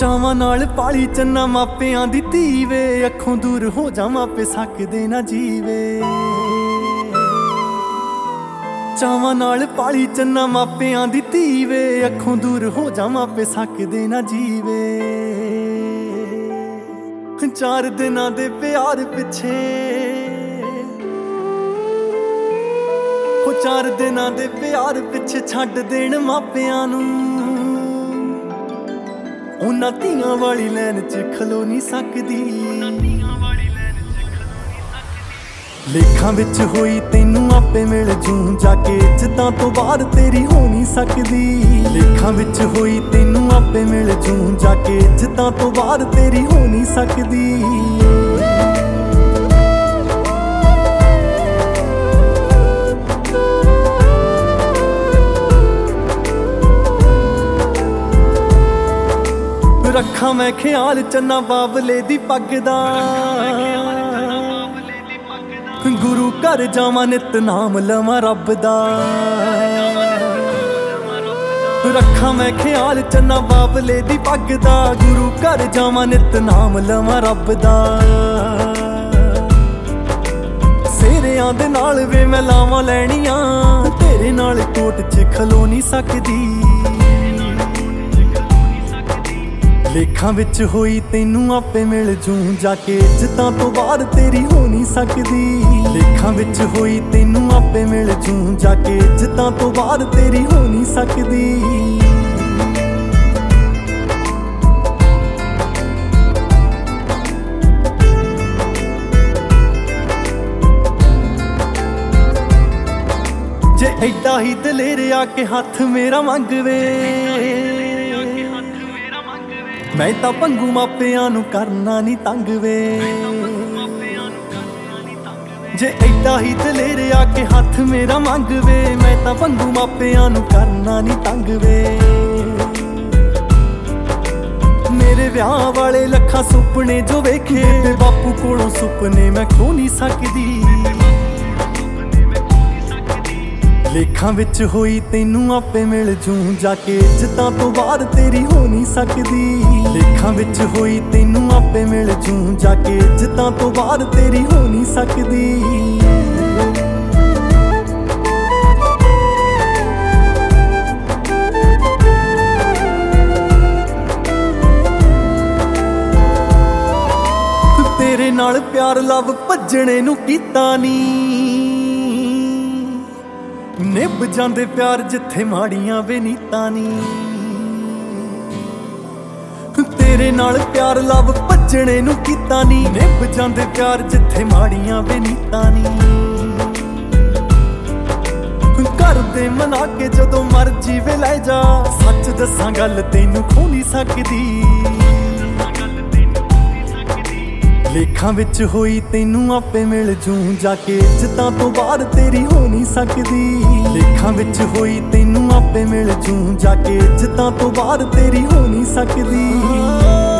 ਚਾਵਾਂ ਨਾਲ ਪਾਲੀ ਚੰਨਾ ਮਾਪਿਆਂ ਦੀ ਧੀ ਵੇ, ਅੱਖੋਂ ਦੂਰ ਹੋ ਜਾ ਮਾਪੇ ਸਕਦੇ ਨਾ ਜੀਵੇ। ਚਾਵਾਂ ਨਾਲ ਪਾਲੀ ਚੰਨਾ ਮਾਪਿਆਂ ਦੀ ਧੀ ਵੇ, ਅੱਖੋਂ ਦੂਰ ਹੋ ਜਾ ਮਾਪੇ ਸਕਦੇ ਨਾ ਜੀਵੇ। 4 ਦਿਨਾਂ ਦੇ ਪਿਆਰ ਪਿੱਛੇ, 4 ਦਿਨਾਂ ਦੇ ਪਿਆਰ ਪਿੱਛੇ ਛੱਡ ਦੇਣ ਮਾਪਿਆਂ ਨੂੰ। ਉਹਨਾਂ ਧੀਆਂ ਵਾਲੀ ਲੈਨ 'ਚ ਖਲੋ ਨਹੀਂ ਸਕਦੀ। ਲੇਖਾਂ ਵਿੱਚ ਹੋਈ ਤੈਨੂੰ ਆਪੇ ਮਿਲ ਜੂ ਜਾ ਕੇ, ਇੱਜ਼ਤਾਂ ਤੋਂ ਬਾਹਰ ਤੇਰੀ ਹੋ ਨਹੀਂ ਸਕਦੀ। ਲੇਖਾਂ ਵਿੱਚ ਹੋਈ ਤੈਨੂੰ ਆਪੇ ਮਿਲ ਜੂ ਜਾ ਕੇ, ਇੱਜ਼ਤਾਂ ਤੋਂ ਬਾਹਰ ਤੇਰੀ ਹੋ ਨਹੀਂ ਸਕਦੀ। ਰੱਖਾਂ ਮੈਂ ਖਿਆਲ ਚੰਨਾ ਬਾਬਲੇ ਦੀ ਪੱਗ ਦਾ, ਗੁਰੂ ਘਰ ਜਾਵਾਂ ਨਿਤ ਨਾਮ ਲਵਾਂ ਰੱਬ ਦਾ। ਰੱਖਾਂ ਮੈਂ ਖਿਆਲ ਚੰਨਾ ਬਾਬਲੇ ਦੀ ਪੱਗ ਦਾ, ਗੁਰੂ ਘਰ ਜਾਵਾਂ ਨਿਤ ਨਾਮ ਲਵਾਂ ਰੱਬ ਦਾ। ਸੇਰਿਆਂ ਦੇ ਨਾਲ ਵੇ ਮੈਂ ਲਾਵਾਂ ਲੈਣੀਆਂ, ਤੇਰੇ ਨਾਲ ਕੋਟ 'ਚ ਖਲੋ ਨਹੀਂ ਸਕਦੀ। ਲੇਖਾਂ ਵਿੱਚ ਹੋਈ ਤੈਨੂੰ ਆਪੇ ਮਿਲ ਜੂ ਜਾ ਕੇ, ਇੱਜ਼ਤਾਂ ਤੋਂ ਬਾਹਰ ਤੇਰੀ ਹੋ ਨਹੀਂ ਸਕਦੀ। ਲੇਖਾਂ ਵਿੱਚ ਹੋਈ ਤੈਨੂੰ ਆਪੇ ਮਿਲ ਜੂ ਜਾ ਕੇ, ਇੱਜ਼ਤਾਂ ਤੋਂ ਬਾਹਰ ਤੇਰੀ ਹੋ ਨਹੀਂ ਸਕਦੀ। ਜੇ ਐਡਾ ਹੀ ਦਲੇਰ ਆ ਕੇ ਹੱਥ ਮੇਰਾ ਮੰਗਵੇ, ਮੈਂ ਤਾਂ ਭੰਗੂ ਮਾਪਿਆਂ ਨੂੰ ਕਰਨਾ ਨਹੀਂ ਤੰਗ ਵੇ। ਜੇ ਐਡਾ ਹੀ ਦਲੇਰ ਆ ਕੇ ਹੱਥ ਮੇਰਾ ਮੰਗਵੇ, ਮੈਂ ਤਾਂ ਭੰਗੂ ਮਾਪਿਆਂ ਨੂੰ ਕਰਨਾ ਨਹੀਂ ਤੰਗ ਵੇ। ਮੇਰੇ ਵਿਆਹ ਵਾਲੇ ਲੱਖਾਂ ਸੁਪਨੇ ਜੋ ਵੇਖੇ, ਤੇ ਬਾਪੂ ਕੋਲੋਂ ਸੁਪਨੇ ਮੈਂ ਖੋ ਨਹੀਂ ਸਕਦੀ। ਲੇਖਾਂ ਵਿੱਚ ਹੋਈ ਤੈਨੂੰ ਆਪੇ ਮਿਲ ਜੂ ਜਾ ਕੇ, ਇੱਜ਼ਤਾਂ ਤੋਂ ਬਾਹਰ ਤੇਰੀ ਹੋ ਨਹੀਂ ਸਕਦੀ। ਲੇਖਾਂ ਵਿੱਚ ਹੋਈ ਤੈਨੂੰ ਆਪੇ ਮਿਲ ਜੂ ਜਾ ਕੇ, ਇੱਜ਼ਤਾਂ ਤੋਂ ਬਾਹਰ ਤੇਰੀ ਹੋ ਨਹੀਂ ਸਕਦੀ। ਤੇਰੇ ਨਾਲ ਪਿਆਰ ਲਵ ਭੱਜਣੇ ਨੂੰ ਕੀਤਾ ਨੀ, ਨਿਭ ਜਾਂਦੇ ਪਿਆਰ ਜਿੱਥੇ ਮਾੜੀਆਂ ਵੇ ਨੀਤਾਂ ਨੀ। ਤੇਰੇ ਨਾਲ ਪਿਆਰ ਲਵ ਭੱਜਣੇ ਨੂੰ ਕੀਤਾ ਨੀ, ਨਿਭ ਜਾਂਦੇ ਪਿਆਰ ਜਿੱਥੇ ਮਾੜੀਆਂ ਵੇ ਨੀਤਾਂ ਨੀ। ਕਰਦੇ ਮਨਾ ਕੇ ਜਦੋਂ ਮਰਜੀ ਵੇ ਲੈ ਜਾ, ਸੱਚ ਦੱਸਾਂ ਗੱਲ ਤੈਨੂੰ ਖੋ ਨਹੀਂ ਸਕਦੀ। ਲੇਖਾਂ ਵਿੱਚ ਹੋਈ ਤੈਨੂੰ ਆਪੇ ਮਿਲ ਜੂ ਜਾ ਕੇ, ਇੱਜ਼ਤਾਂ ਤੋਂ ਬਾਹਰ ਤੇਰੀ ਹੋ ਨਹੀਂ ਸਕਦੀ। ਲੇਖਾਂ ਵਿੱਚ ਹੋਈ ਤੈਨੂੰ ਆਪੇ ਮਿਲ ਜੂ ਜਾ ਕੇ, ਇੱਜ਼ਤਾਂ ਤੋਂ ਬਾਹਰ ਤੇਰੀ ਹੋ ਨਹੀਂ ਸਕਦੀ।